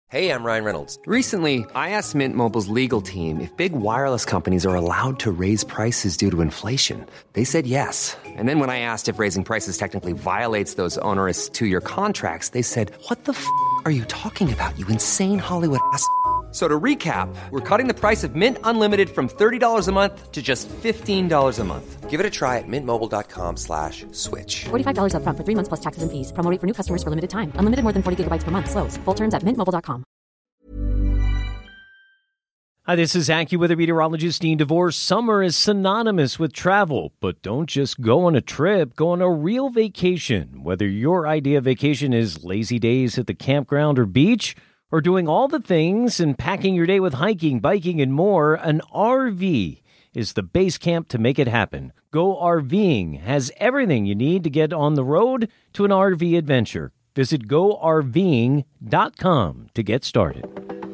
Hey, I'm Ryan Reynolds. Recently, I asked Mint Mobile's legal team if big wireless companies are allowed to raise prices due to inflation. They said yes. And then when I asked if raising prices technically violates those onerous two-year contracts, they said, "What the f*** are you talking about, you insane Hollywood ass?" So to recap, we're cutting the price of Mint Unlimited from $30 a month to just $15 a month. Give it a try at mintmobile.com/switch. $45 up front for 3 months plus taxes and fees. Promo rate for new customers for limited time. Unlimited more than 40 gigabytes per month. Slows full terms at mintmobile.com. Hi, this is AccuWeather meteorologist Dean DeVore. Summer is synonymous with travel, but don't just go on a trip, go on a real vacation. Whether your idea of vacation is lazy days at the campground or beach, or doing all the things and packing your day with hiking, biking, and more, an RV is the base camp to make it happen. Go RVing has everything you need to get on the road to an RV adventure. Visit GoRVing.com to get started.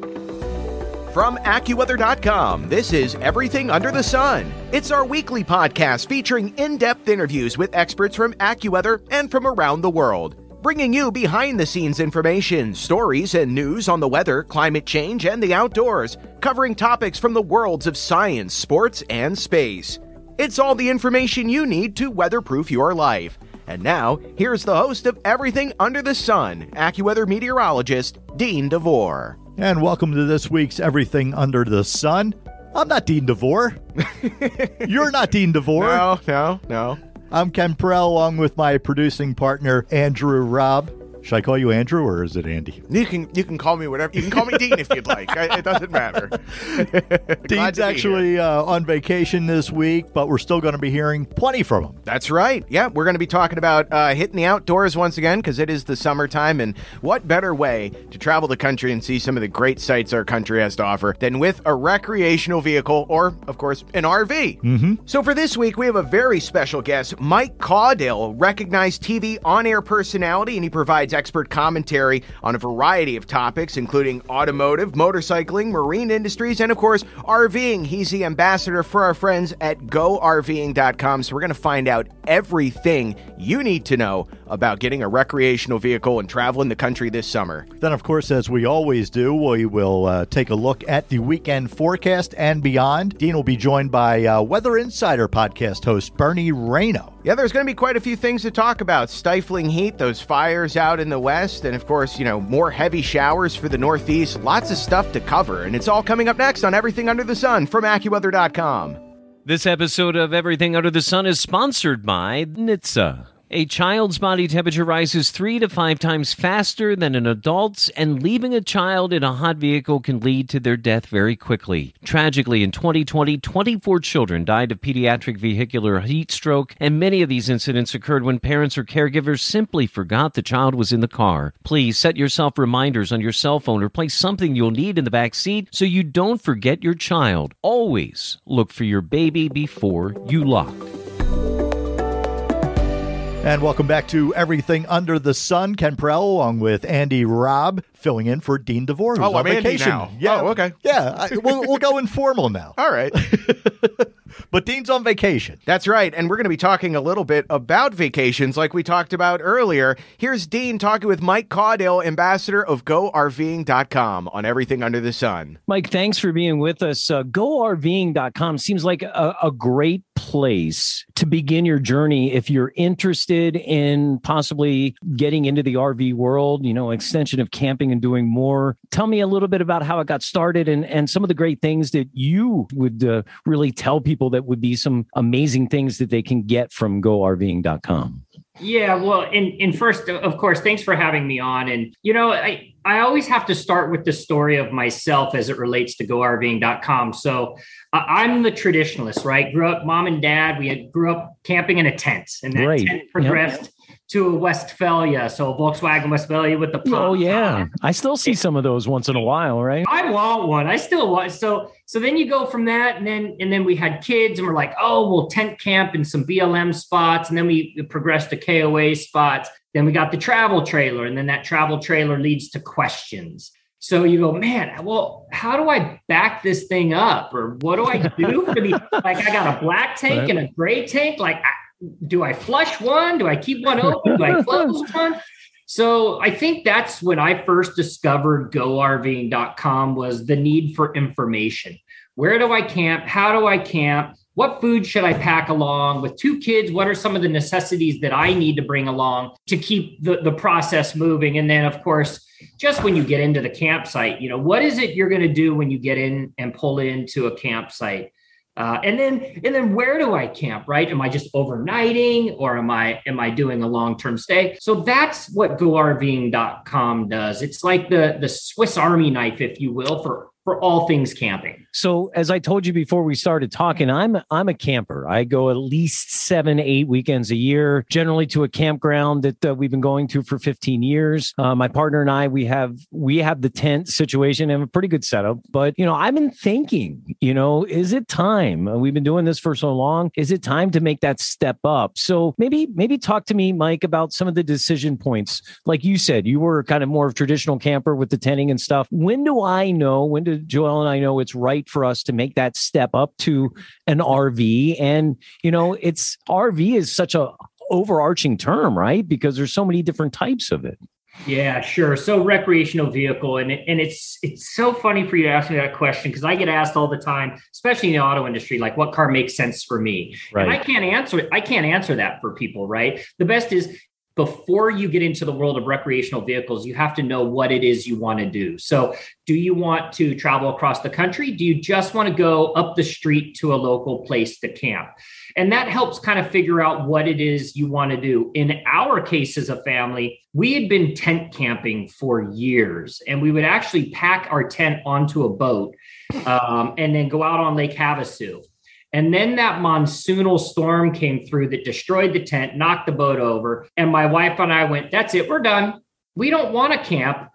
From AccuWeather.com, this is Everything Under the Sun. It's our weekly podcast featuring in-depth interviews with experts from AccuWeather and from around the world, bringing you behind-the-scenes information, stories, and news on the weather, climate change, and the outdoors, covering topics from the worlds of science, sports, and space. It's all the information you need to weatherproof your life. And now, here's the host of Everything Under the Sun, AccuWeather meteorologist Dean DeVore. And welcome to this week's Everything Under the Sun. I'm not Dean DeVore. You're not Dean DeVore. No. I'm Ken Perrell, along with my producing partner, Andrew Robb. Should I call you Andrew, or is it Andy? You can call me whatever. You can call me Dean if you'd like. It doesn't matter. Dean's actually on vacation this week, but we're still going to be hearing plenty from him. That's right. Yeah, we're going to be talking about hitting the outdoors once again, because it is the summertime, and what better way to travel the country and see some of the great sights our country has to offer than with a recreational vehicle, or, of course, an RV. Mm-hmm. So for this week, we have a very special guest, Mike Caudill, recognized TV on-air personality, and he provides expert commentary on a variety of topics, including automotive, motorcycling, marine industries, and of course, RVing. He's the ambassador for our friends at GoRVing.com. So we're going to find out everything you need to know about getting a recreational vehicle and traveling the country this summer. Then, of course, as we always do, we will take a look at the weekend forecast and beyond. Dean will be joined by Weather Insider podcast host Bernie Rayno. Yeah, there's going to be quite a few things to talk about. Stifling heat, those fires out in the west, and of course, more heavy showers for the northeast. Lots of stuff to cover, and it's all coming up next on Everything Under the Sun from AccuWeather.com. This episode of Everything Under the Sun is sponsored by NHTSA. A child's body temperature rises 3 to 5 times faster than an adult's, and leaving a child in a hot vehicle can lead to their death very quickly. Tragically, in 2020, 24 children died of pediatric vehicular heat stroke, and many of these incidents occurred when parents or caregivers simply forgot the child was in the car. Please set yourself reminders on your cell phone or place something you'll need in the back seat so you don't forget your child. Always look for your baby before you lock. And welcome back to Everything Under the Sun. Ken Perrell, along with Andy Robb, filling in for Dean DeVore, who's on vacation. Andy now. Yeah, oh, okay. Yeah, we'll go informal now. All right. But Dean's on vacation. That's right, and we're going to be talking a little bit about vacations like we talked about earlier. Here's Dean talking with Mike Caudill, ambassador of GoRVing.com on Everything Under the Sun. Mike, thanks for being with us. GoRVing.com seems like a great place to begin your journey if you're interested in possibly getting into the RV world, extension of camping and doing more. Tell me a little bit about how it got started and some of the great things that you would really tell people that would be some amazing things that they can get from GoRVing.com. Yeah, well, and first, of course, thanks for having me on. And, I always have to start with the story of myself as it relates to GoRVing.com. So I'm the traditionalist, right? Grew up, mom and dad, grew up camping in a tent, and that tent progressed to a Westphalia. So a Volkswagen Westphalia with the pump. Oh, yeah. I still see some of those once in a while, right? I want one. I still want. So then you go from that, and then we had kids, and we're like, oh, we'll tent camp in some BLM spots. And then we progressed to KOA spots. Then we got the travel trailer, and then that travel trailer leads to questions. So you go, man, well, how do I back this thing up? Or what do I do for the, I got a black tank and a gray tank. Do I flush one? Do I keep one open? Do I close one? So I think that's when I first discovered GoRVing.com was the need for information. Where do I camp? How do I camp? What food should I pack along? With 2 kids, what are some of the necessities that I need to bring along to keep the process moving? And then, of course, just when you get into the campsite, what is it you're going to do when you get in and pull into a campsite? And then where do I camp, right? Am I just overnighting or am I doing a long-term stay? So that's what GoRVing.com does. It's like the Swiss Army knife, if you will, for all things camping. So as I told you before we started talking, I'm a camper. I go at least 7-8 weekends a year, generally to a campground that we've been going to for 15 years. My partner and I, we have the tent situation and a pretty good setup. But, I've been thinking, is it time? We've been doing this for so long. Is it time to make that step up? So maybe talk to me, Mike, about some of the decision points. Like you said, you were kind of more of a traditional camper with the tenting and stuff. When do Joel and I know it's right for us to make that step up to an RV? And, it's RV is such a overarching term, right? Because there's so many different types of it. Yeah, sure. So recreational vehicle. And it's so funny for you to ask me that question because I get asked all the time, especially in the auto industry, like what car makes sense for me? Right. And I can't answer that for people, right? The best is before you get into the world of recreational vehicles, you have to know what it is you want to do. So do you want to travel across the country? Do you just want to go up the street to a local place to camp? And that helps kind of figure out what it is you want to do. In our case as a family, we had been tent camping for years, and we would actually pack our tent onto a boat and then go out on Lake Havasu. And then that monsoonal storm came through that destroyed the tent, knocked the boat over. And my wife and I went, that's it, we're done. We don't want to camp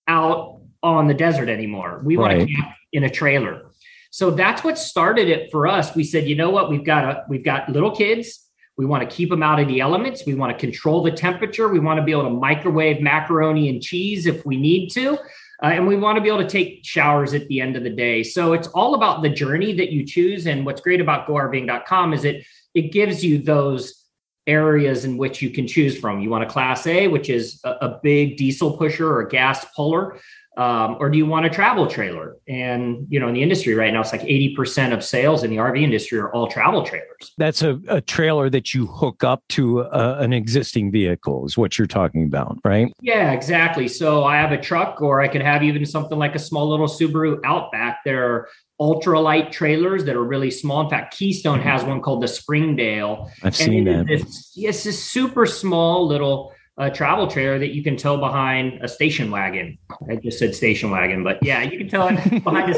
out on the desert anymore. We want to camp in a trailer. So that's what started it for us. We said, you know what, we've got little kids. We want to keep them out of the elements. We want to control the temperature. We want to be able to microwave macaroni and cheese if we need to. And we want to be able to take showers at the end of the day. So it's all about the journey that you choose. And what's great about GoRVing.com is it gives you those areas in which you can choose from. You want a Class A, which is a big diesel pusher or a gas puller, or do you want a travel trailer? And, in the industry right now, it's like 80% of sales in the RV industry are all travel trailers. That's a trailer that you hook up to an existing vehicle is what you're talking about, right? Yeah, exactly. So I have a truck, or I could have even something like a small little Subaru Outback. There are ultralight trailers that are really small. In fact, Keystone has one called the Springdale. I've seen that. It's this super small little travel trailer that you can tow behind a station wagon. I just said station wagon, but yeah, you can tow it behind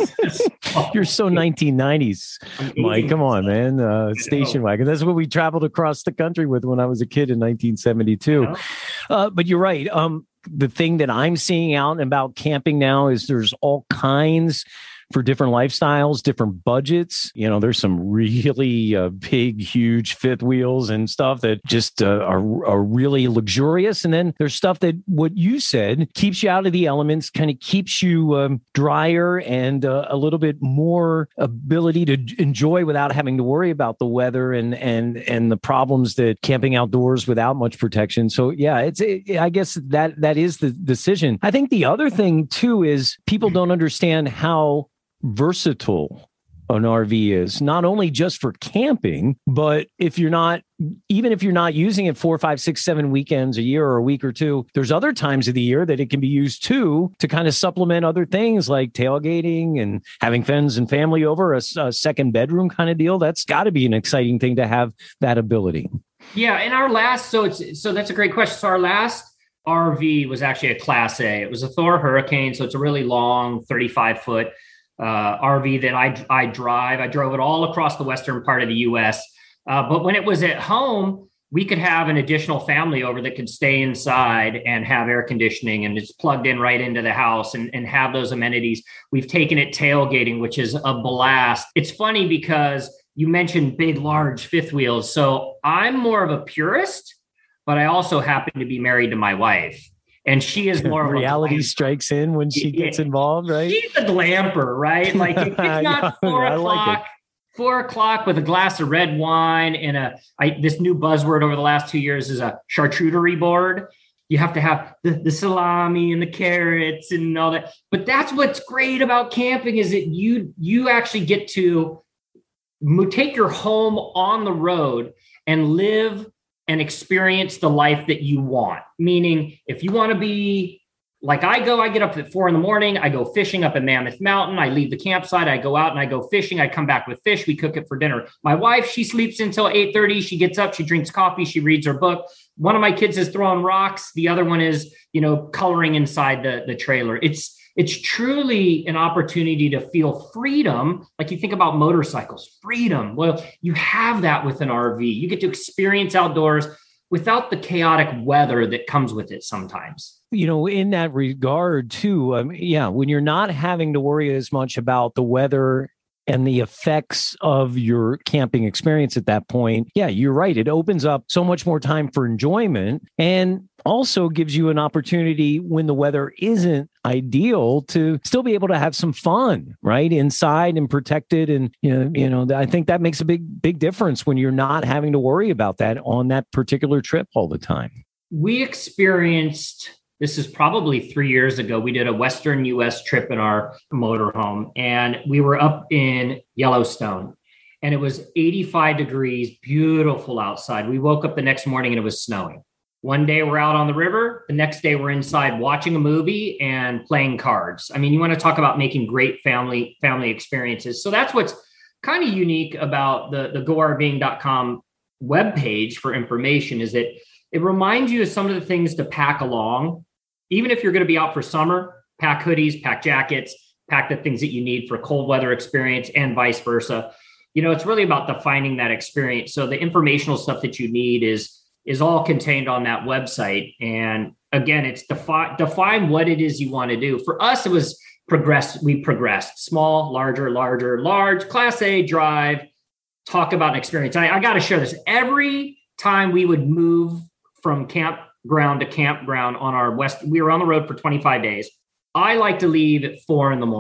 a You're so 1990s, Mike. Come on, man. Station wagon. That's what we traveled across the country with when I was a kid in 1972. But you're right. The thing that I'm seeing out and about camping now is there's all kinds for different lifestyles, different budgets. There's some really big, huge fifth wheels and stuff that just are really luxurious. And then there's stuff that, what you said, keeps you out of the elements, kind of keeps you drier and a little bit more ability to enjoy without having to worry about the weather and the problems that camping outdoors without much protection. So yeah, I guess that is the decision. I think the other thing too is people don't understand how versatile an RV is, not only just for camping, but even if you're not using it 4, 5, 6, 7 weekends a year or a week or two, there's other times of the year that it can be used too to kind of supplement other things like tailgating and having friends and family over, a second bedroom kind of deal. That's got to be an exciting thing to have that ability. Yeah. And our last, so that's a great question. So our last RV was actually a Class A. It was a Thor Hurricane. So it's a really long 35-foot RV that I drive. I drove it all across the western part of the U.S. But when it was at home, we could have an additional family over that could stay inside and have air conditioning, and it's plugged in right into the house and have those amenities. We've taken it tailgating, which is a blast. It's funny because you mentioned big, large fifth wheels. So I'm more of a purist, but I also happen to be married to my wife. And she is more of reality strikes in when she gets involved, right? She's a glamper, right? Like if it's not 4 o'clock, like 4 o'clock with a glass of red wine and this new buzzword over the last 2 years is a charcuterie board. You have to have the salami and the carrots and all that. But that's what's great about camping is that you actually get to take your home on the road and live and experience the life that you want. Meaning, if you want to be like I get up at 4 a.m. I go fishing up in Mammoth Mountain. I leave the campsite. I go out and I go fishing. I come back with fish. We cook it for dinner. My wife, she sleeps until 8:30. She gets up, she drinks coffee, she reads her book. One of my kids is throwing rocks. The other one is, coloring inside the trailer. It's truly an opportunity to feel freedom. Like you think about motorcycles, freedom. Well, you have that with an RV. You get to experience outdoors without the chaotic weather that comes with it sometimes. In that regard too, when you're not having to worry as much about the weather and the effects of your camping experience at that point, you're right. It opens up so much more time for enjoyment and also gives you an opportunity when the weather isn't ideal to still be able to have some fun, right? Inside and protected. And, I think that makes a big difference when you're not having to worry about that on that particular trip all the time. We experienced, this is probably 3 years ago, we did a Western US trip in our motorhome, and we were up in Yellowstone, and it was 85 degrees, beautiful outside. We woke up the next morning and it was snowing. One day we're out on the river. The next day we're inside watching a movie and playing cards. I mean, you want to talk about making great family experiences. So that's what's kind of unique about the GoRVing.com webpage for information is that it reminds you of some of the things to pack along. Even if you're going to be out for summer, pack hoodies, pack jackets, pack the things that you need for cold weather experience and vice versa. It's really about defining that experience. So the informational stuff that you need is all contained on that website. And again, it's define what it is you want to do. For us, it was we progressed small, larger, large, Class A drive, talk about an experience. I got to share this. Every time we would move from campground to campground on our we were on the road for 25 days. I like to leave at 4 a.m,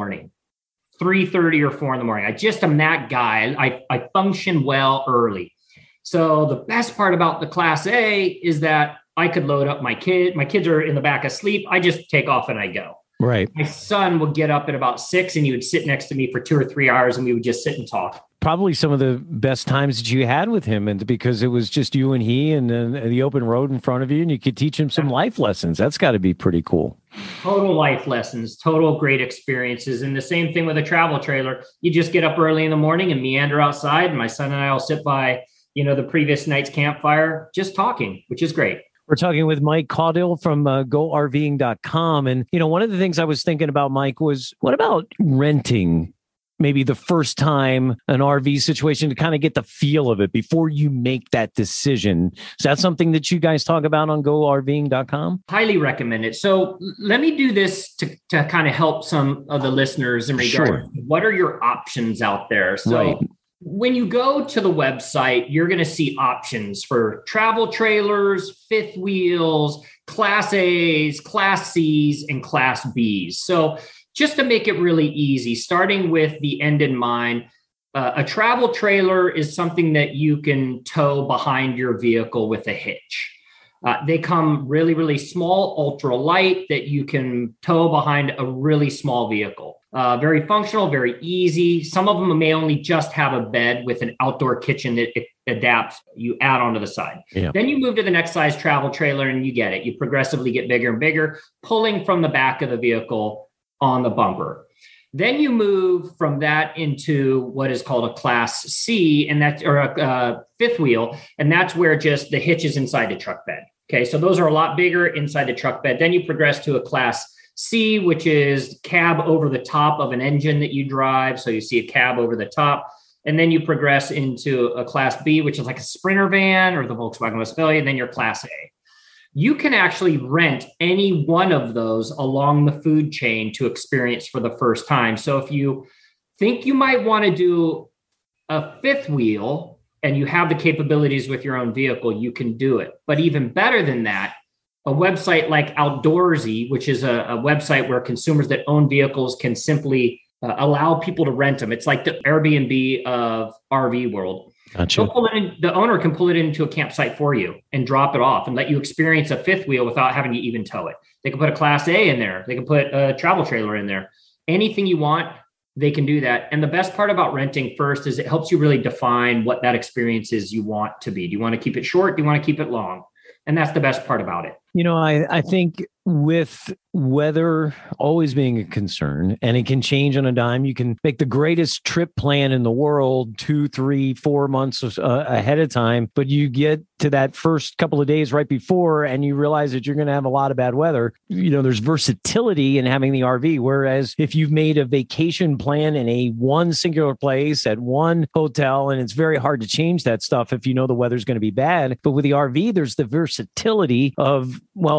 3:30 or 4 a.m. I just am that guy. I function well early. So the best part about the Class A is that I could load up my kid. My kids are in the back asleep. I just take off and I go. Right. My son would get up at about 6 and he would sit next to me for 2 or 3 hours and we would just sit and talk. Probably some of the best times that you had with him, and because it was just you and he and then the open road in front of you, and you could teach him some life lessons. That's got to be pretty cool. Total life lessons, total great experiences. And the same thing with a travel trailer. You just get up early in the morning and meander outside. And my son and I will sit by, the previous night's campfire, just talking, which is great. We're talking with Mike Caudill from GoRVing.com. And, one of the things I was thinking about, Mike, was what about renting maybe the first time an RV situation to kind of get the feel of it before you make that decision? Is that something that you guys talk about on GoRVing.com? Highly recommend it. So let me do this to kind of help some of the listeners in regard to what are your options out there. So when you go to the website, you're going to see options for travel trailers, fifth wheels, Class A's, Class C's, and Class B's. So just to make it really easy, starting with the end in mind, a travel trailer is something that you can tow behind your vehicle with a hitch. They come really, really small, ultra light that you can tow behind a really small vehicle. Very functional, very easy. Some of them may only just have a bed with an outdoor kitchen that it adapts, you add onto the side. Yeah. Then you move to the next size travel trailer and you get it. You progressively get bigger and bigger, pulling from the back of the vehicle on the bumper. Then you move from that into what is called a Class C, and that's or a fifth wheel, and that's where just the hitch is inside the truck bed. Okay, so those are a lot bigger inside the truck bed. Then you progress to a Class C, which is cab over the top of an engine that you drive. So you see a cab over the top. And then you progress into a Class B, which is like a Sprinter van or the Volkswagen Westfalia, and then your Class A. You can actually rent any one of those along the food chain to experience for the first time. So if you think you might want to do a fifth wheel and you have the capabilities with your own vehicle, you can do it. But even better than that, a website like Outdoorsy, which is a website where consumers that own vehicles can simply allow people to rent them. It's like the Airbnb of RV world. Gotcha. The owner can pull it into a campsite for you and drop it off and let you experience a fifth wheel without having to even tow it. They can put a Class A in there. They can put a travel trailer in there. Anything you want, they can do that. And the best part about renting first is it helps you really define what that experience is you want to be. Do you want to keep it short? Do you want to keep it long? And that's the best part about it. I think with weather always being a concern, and it can change on a dime, you can make the greatest trip plan in the world 2, 3, 4 months ahead of time, but you get to that first couple of days right before and you realize that you're going to have a lot of bad weather. There's versatility in having the RV, whereas if you've made a vacation plan in one singular place at one hotel, and it's very hard to change that stuff if you know the weather's going to be bad. But with the RV, there's the versatility of,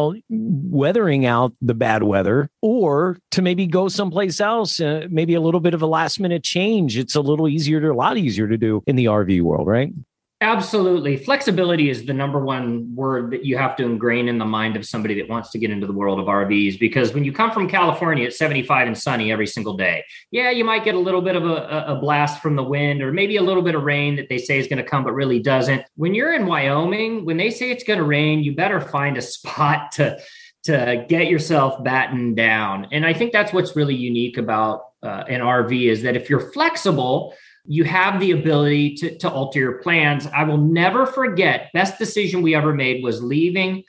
weathering out the bad weather, or to maybe go someplace else, maybe a little bit of a last minute change. It's a lot easier to do in the RV world, right? Absolutely. Flexibility is the number one word that you have to ingrain in the mind of somebody that wants to get into the world of RVs, because when you come from California, it's 75 and sunny every single day. Yeah, you might get a little bit of a blast from the wind, or maybe a little bit of rain that they say is going to come, but really doesn't. When you're in Wyoming, when they say it's going to rain, you better find a spot to get yourself battened down. And I think that's what's really unique about an RV, is that if you're flexible, you have the ability to alter your plans. I will never forget, best decision we ever made was leaving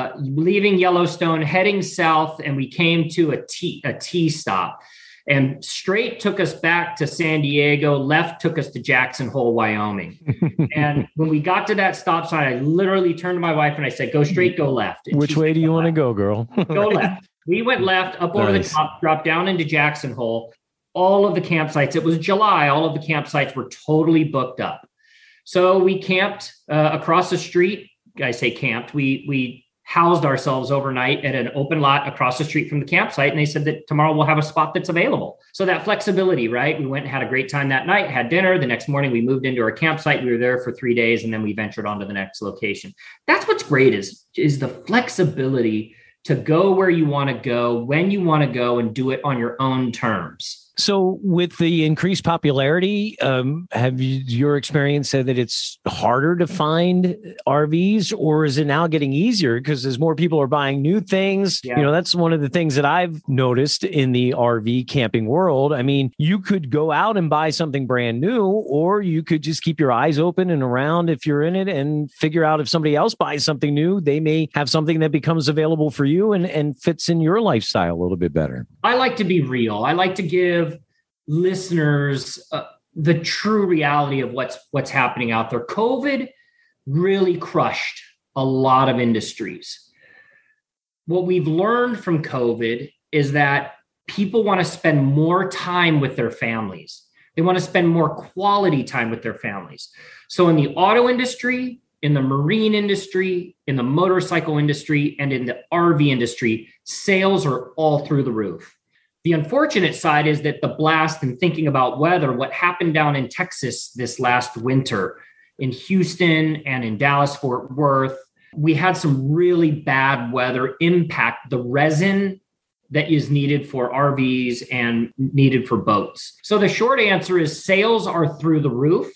Yellowstone, heading south, and we came to a T stop. And straight took us back to San Diego, left took us to Jackson Hole, Wyoming. And when we got to that stop sign, I literally turned to my wife and I said, go straight, go left. And which way do you want to go, girl? Go left. We went left, up over the top, dropped down into Jackson Hole. All of the campsites, it was July, all of the campsites were totally booked up. So we camped across the street. I say camped. We housed ourselves overnight at an open lot across the street from the campsite. And they said that tomorrow we'll have a spot that's available. So that flexibility, right? We went and had a great time that night, had dinner. The next morning we moved into our campsite. We were there for 3 days, and then we ventured on to the next location. That's what's great is the flexibility to go where you want to go, when you want to go, and do it on your own terms. So with the increased popularity, have your experience said that it's harder to find RVs, or is it now getting easier because as more people are buying new things? Yeah. That's one of the things that I've noticed in the RV camping world. I mean, you could go out and buy something brand new, or you could just keep your eyes open and around if you're in it and figure out if somebody else buys something new, they may have something that becomes available for you and fits in your lifestyle a little bit better. I like to be real. I like to give listeners the true reality of what's happening out there. COVID really crushed a lot of industries. What we've learned from COVID is that people want to spend more time with their families. They want to spend more quality time with their families. So in the auto industry, in the marine industry, in the motorcycle industry, and in the RV industry, sales are all through the roof. The unfortunate side is that the blast, and thinking about weather, what happened down in Texas this last winter, in Houston and in Dallas-Fort Worth, we had some really bad weather impact the resin that is needed for RVs and needed for boats. So the short answer is sales are through the roof.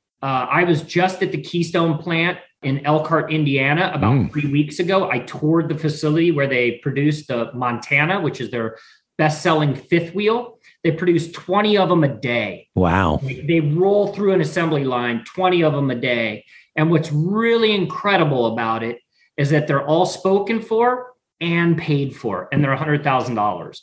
I was just at the Keystone plant in Elkhart, Indiana, about 3 weeks ago. I toured the facility where they produced the Montana, which is their best-selling fifth wheel. They produce 20 of them a day. Wow. They roll through an assembly line, 20 of them a day. And what's really incredible about it is that they're all spoken for and paid for, and they're $100,000.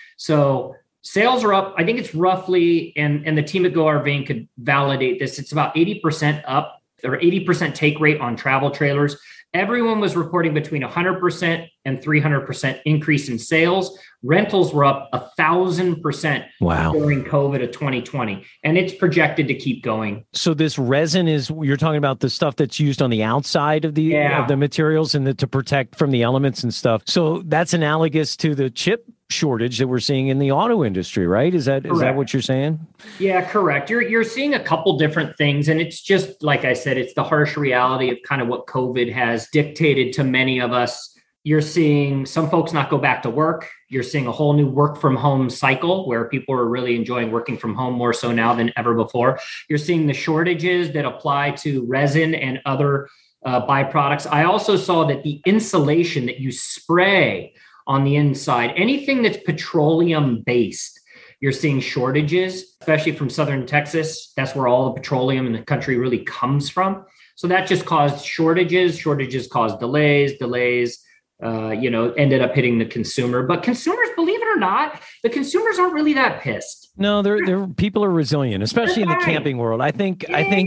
So sales are up. I think it's roughly, and the team at Go RVing could validate this, it's about 80% up, or 80% take rate on travel trailers. Everyone was reporting between 100% and 300% increase in sales. Rentals were up 1,000% during COVID of 2020, and it's projected to keep going. So this resin is, you're talking about the stuff that's used on the outside of the materials and to protect from the elements and stuff. So that's analogous to the chip shortage that we're seeing in the auto industry, right? Is that what you're saying? Yeah, correct. You're seeing a couple different things, and it's just, like I said, it's the harsh reality of kind of what COVID has dictated to many of us. You're seeing some folks not go back to work. You're seeing a whole new work from home cycle where people are really enjoying working from home more so now than ever before. You're seeing the shortages that apply to resin and other byproducts. I also saw that the insulation that you spray on the inside, anything that's petroleum based, you're seeing shortages, especially from Southern Texas. That's where all the petroleum in the country really comes from. So that just caused shortages. Shortages caused delays, ended up hitting the consumer. But consumers, believe it or not, the consumers aren't really that pissed. No, they're people are resilient, especially in the camping world. I think,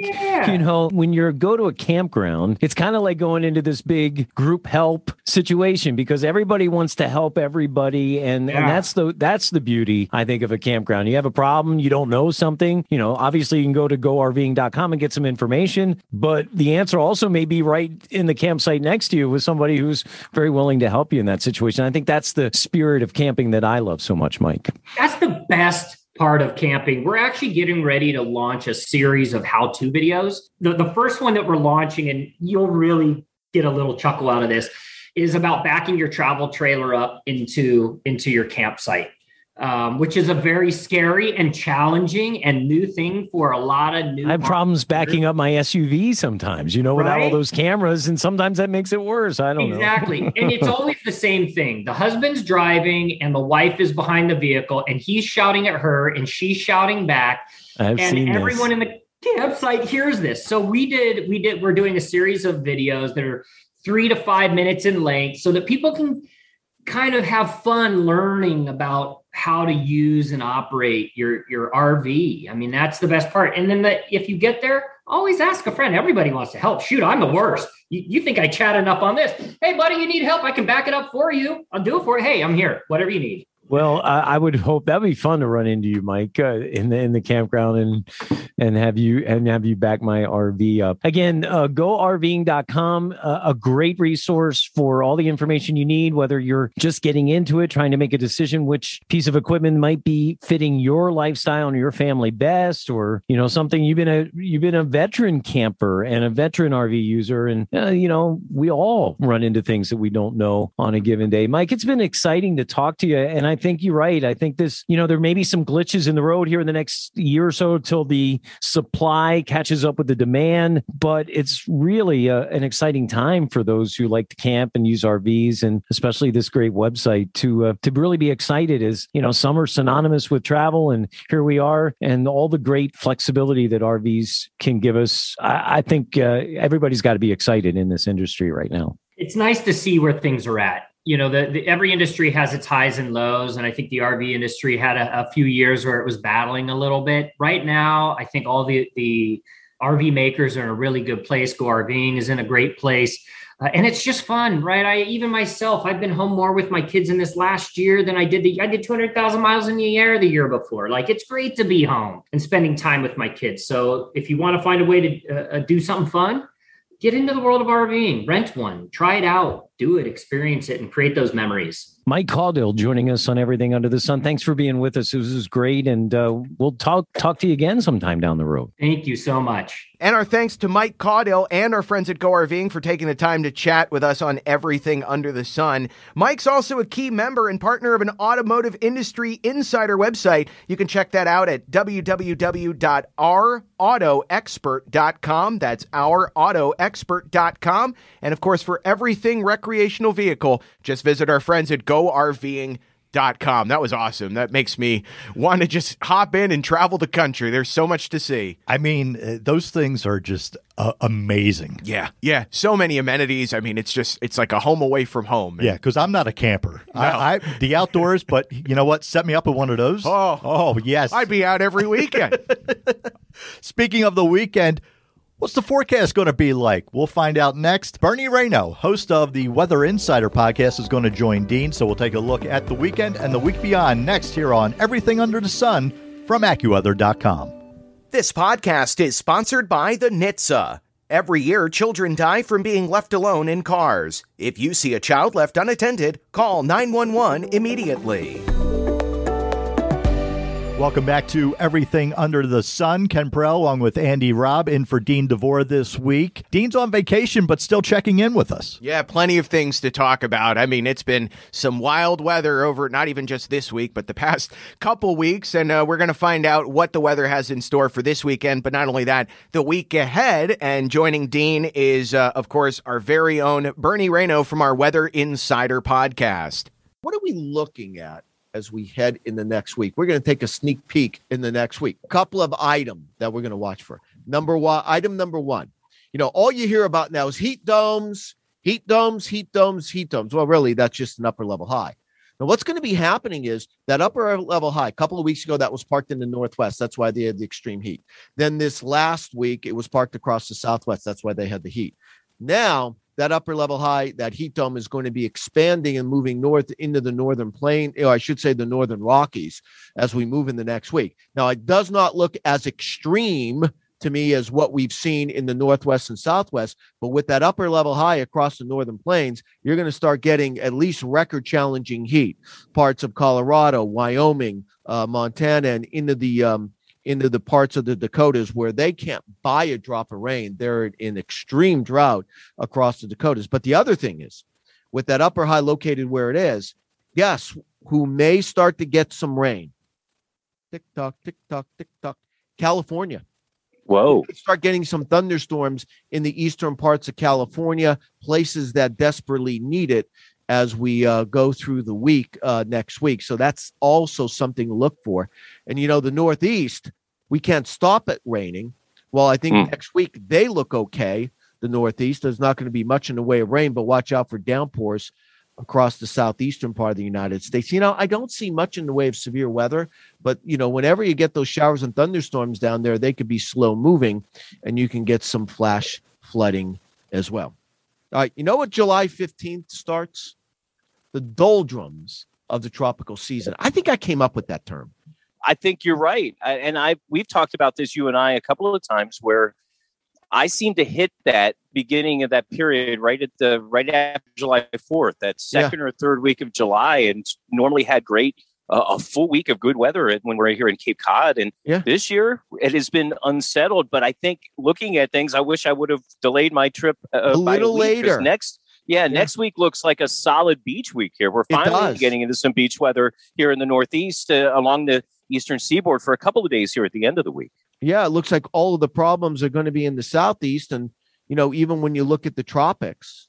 when you go to a campground, it's kind of like going into this big group help situation because everybody wants to help everybody. And that's the beauty, I think, of a campground. You have a problem, you don't know something, obviously you can go to GoRVing.com and get some information, but the answer also may be right in the campsite next to you with somebody who's very willing to help you in that situation. I think that's the spirit of camping that I love so much, Mike. That's the best part of camping. We're actually getting ready to launch a series of how-to videos. The first one that we're launching, and you'll really get a little chuckle out of this, is about backing your travel trailer up into your campsite, which is a very scary and challenging and new thing for a lot of new. I have problems backing up my SUV sometimes, without all those cameras, and sometimes that makes it worse. I don't know. Exactly. And it's always the same thing. The husband's driving and the wife is behind the vehicle and he's shouting at her and she's shouting back. I've seen everyone in the campsite hears this. So we're doing a series of videos that are 3 to 5 minutes in length so that people can kind of have fun learning about how to use and operate your RV. I mean, that's the best part. And then if you get there, always ask a friend. Everybody wants to help. Shoot, I'm the worst. You think I chat enough on this? Hey, buddy, you need help? I can back it up for you. I'll do it for you. Hey, I'm here. Whatever you need. Well, I would hope that'd be fun to run into you, Mike, in the campground and have you back my RV up. Again, GoRVing.com, a great resource for all the information you need, whether you're just getting into it, trying to make a decision which piece of equipment might be fitting your lifestyle and your family best, or something. You've been a veteran camper and a veteran RV user, and we all run into things that we don't know on a given day. Mike, it's been exciting to talk to you, and I think you're right. I think this, there may be some glitches in the road here in the next year or so till the supply catches up with the demand, but it's really an exciting time for those who like to camp and use RVs, and especially this great website to really be excited as, summer synonymous with travel, and here we are, and all the great flexibility that RVs can give us. I think everybody's got to be excited in this industry right now. It's nice to see where things are at. Every industry has its highs and lows. And I think the RV industry had a few years where it was battling a little bit. Right now, I think all the RV makers are in a really good place. GoRVing is in a great place. And it's just fun, right? Even myself, I've been home more with my kids in this last year than I did 200,000 miles in the air the year before. Like, it's great to be home and spending time with my kids. So if you want to find a way to do something fun, get into the world of RVing, rent one, try it out, do it, experience it, and create those memories. Mike Caudill joining us on Everything Under the Sun. Thanks for being with us. This was great. And we'll talk to you again sometime down the road. Thank you so much. And our thanks to Mike Caudill and our friends at GoRVing for taking the time to chat with us on Everything Under the Sun. Mike's also a key member and partner of an automotive industry insider website. You can check that out at www.ourautoexpert.com. That's ourautoexpert.com. And of course, for everything recreational vehicle, just visit our friends at GoRVing.com. That was awesome. That makes me want to just hop in and travel the country. There's so much to see. I mean, those things are just amazing. Yeah. So many amenities. I mean, it's like a home away from home. Yeah, because I'm not a camper. No. I the outdoors, but you know what? Set me up with one of those. Oh, yes. I'd be out every weekend. Speaking of the weekend, what's the forecast going to be like? We'll find out next. Bernie Rayno, host of the Weather Insider podcast, is going to join Dean, so we'll take a look at the weekend and the week beyond next here on Everything Under the Sun from AccuWeather.com. This podcast is sponsored by the NHTSA. Every year, children die from being left alone in cars. If you see a child left unattended, call 911 immediately. Welcome back to Everything Under the Sun. Ken Prell along with Andy Robb in for Dean DeVore this week. Dean's on vacation, but still checking in with us. Yeah, plenty of things to talk about. I mean, it's been some wild weather over not even just this week, but the past couple weeks. And we're going to find out what the weather has in store for this weekend. But not only that, the week ahead. And joining Dean is, of course, our very own Bernie Rayno from our Weather Insider podcast. What are we looking at as we head in the next week? We're going to take a sneak peek in the next week. A couple of items that we're going to watch for. Item number one, all you hear about now is heat domes. Well, really, that's just an upper level high. Now, what's going to be happening is that upper level high, a couple of weeks ago, that was parked in the Northwest. That's why they had the extreme heat. Then this last week, it was parked across the Southwest. That's why they had the heat. Now, that upper level high, that heat dome is going to be expanding and moving north into the northern plain, or I should say the northern Rockies, as we move in the next week. Now, it does not look as extreme to me as what we've seen in the Northwest and Southwest, but with that upper level high across the northern plains, you're going to start getting at least record challenging heat. Parts of Colorado, Wyoming, Montana, and into the parts of the Dakotas where they can't buy a drop of rain. They're in extreme drought across the Dakotas. But the other thing is, with that upper high located where it is, guess who may start to get some rain? Tick tock, tick tock, tick tock. California. Whoa. Start getting some thunderstorms in the eastern parts of California, places that desperately need it as we go through the week next week. So that's also something to look for. And, the Northeast, we can't stop it raining. Well, I think next week they look okay. The Northeast, there's not going to be much in the way of rain, but watch out for downpours across the southeastern part of the United States. I don't see much in the way of severe weather, but, whenever you get those showers and thunderstorms down there, they could be slow moving and you can get some flash flooding as well. All right, what July 15th starts? The doldrums of the tropical season. I think I came up with that term. I think you're right. We've talked about this, you and I, a couple of times where I seem to hit that beginning of that period right after July 4th, that second or third week of July, and normally had a full week of good weather when we're here in Cape Cod. And this year it has been unsettled, but I think looking at things, I wish I would have delayed my trip a little later. Next week looks like a solid beach week here. We're finally getting into some beach weather here in the Northeast along the eastern seaboard for a couple of days here at the end of the week. Yeah, it looks like all of the problems are going to be in the Southeast. And, even when you look at the tropics,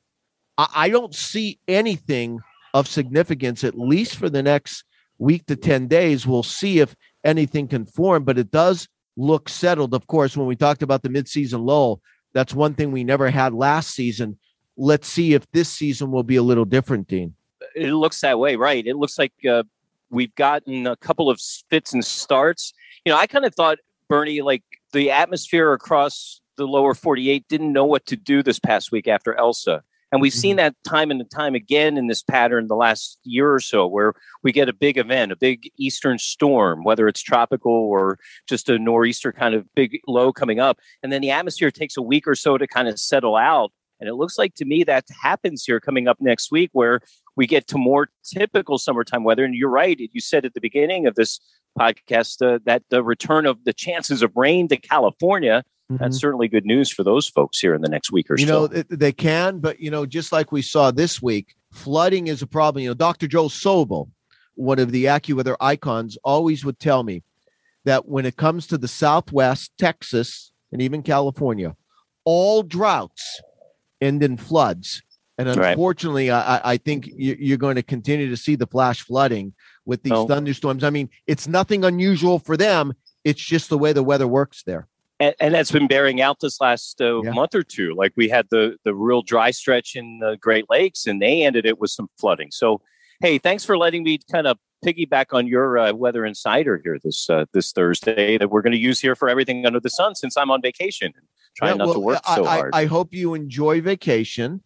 I don't see anything of significance, at least for the next week to 10 days. We'll see if anything can form, but it does look settled. Of course, when we talked about the midseason lull, that's one thing we never had last season. Let's see if this season will be a little different, Dean. It looks that way, right? It looks like we've gotten a couple of fits and starts. I kind of thought, Bernie, like the atmosphere across the lower 48 didn't know what to do this past week after Elsa. And we've seen that time and time again in this pattern the last year or so, where we get a big event, a big eastern storm, whether it's tropical or just a nor'easter kind of big low coming up. And then the atmosphere takes a week or so to kind of settle out. And it looks like to me that happens here coming up next week, where we get to more typical summertime weather. And you're right. You said at the beginning of this podcast that the return of the chances of rain to California, that's certainly good news for those folks here in the next week or so. They can, but, just like we saw this week, flooding is a problem. Dr. Joel Sobel, one of the AccuWeather icons, always would tell me that when it comes to the Southwest, Texas, and even California, all droughts end in floods. And unfortunately, I think you're going to continue to see the flash flooding with these thunderstorms. I mean, it's nothing unusual for them. It's just the way the weather works there. And that's been bearing out this last month or two. Like we had the real dry stretch in the Great Lakes, and they ended it with some flooding. So, hey, thanks for letting me kind of piggyback on your Weather Insider here this Thursday that we're going to use here for Everything Under the Sun, since I'm on vacation and trying not to work so hard. I hope you enjoy vacation.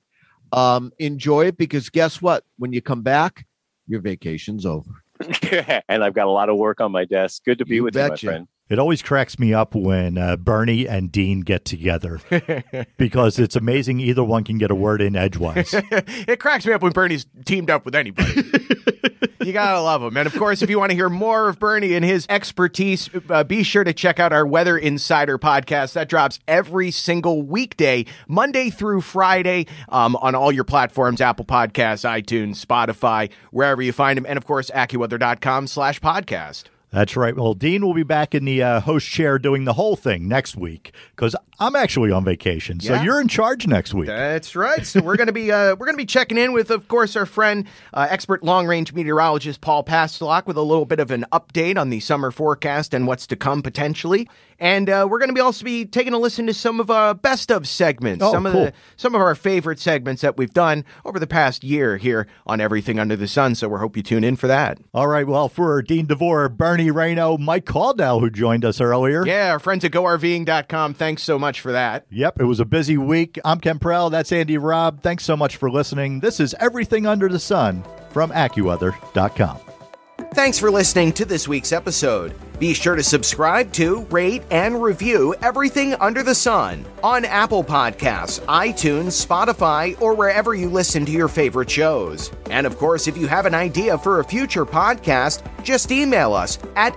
Enjoy it, because guess what? When you come back, your vacation's over. And I've got a lot of work on my desk. Good to be with you, my friend. It always cracks me up when Bernie and Dean get together because it's amazing either one can get a word in edgewise. It cracks me up when Bernie's teamed up with anybody. You gotta love him. And of course, if you want to hear more of Bernie and his expertise, be sure to check out our Weather Insider podcast. That drops every single weekday, Monday through Friday, on all your platforms, Apple Podcasts, iTunes, Spotify, wherever you find them. And of course, AccuWeather.com/podcast. That's right. Well, Dean will be back in the host chair doing the whole thing next week because I'm actually on vacation. So you're in charge next week. That's right. So we're gonna be checking in with, of course, our friend, expert long range meteorologist Paul Pastelok with a little bit of an update on the summer forecast and what's to come potentially. And we're going to also be taking a listen to some of our best of segments, some of our favorite segments that we've done over the past year here on Everything Under the Sun. So we hope you tune in for that. All right. Well, for Dean DeVore, Bernie Rayno, Mike Caldwell, who joined us earlier. Yeah, our friends at GoRVing.com. Thanks so much for that. Yep, it was a busy week. I'm Ken Prell. That's Andy Robb. Thanks so much for listening. This is Everything Under the Sun from AccuWeather.com. Thanks for listening to this week's episode. Be sure to subscribe to, rate, and review Everything Under the Sun on Apple Podcasts, iTunes, Spotify, or wherever you listen to your favorite shows. And of course, if you have an idea for a future podcast, just email us at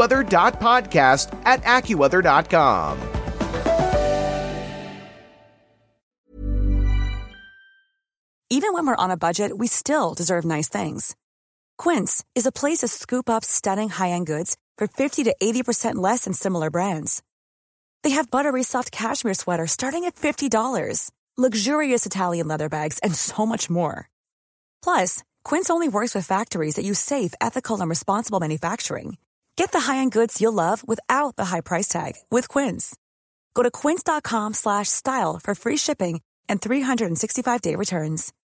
AccuWeather.podcast@AccuWeather.com. Even when we're on a budget, we still deserve nice things. Quince is a place to scoop up stunning high-end goods for 50 to 80% less than similar brands. They have buttery soft cashmere sweaters starting at $50, luxurious Italian leather bags, and so much more. Plus, Quince only works with factories that use safe, ethical, and responsible manufacturing. Get the high-end goods you'll love without the high price tag with Quince. Go to quince.com/style for free shipping and 365-day returns.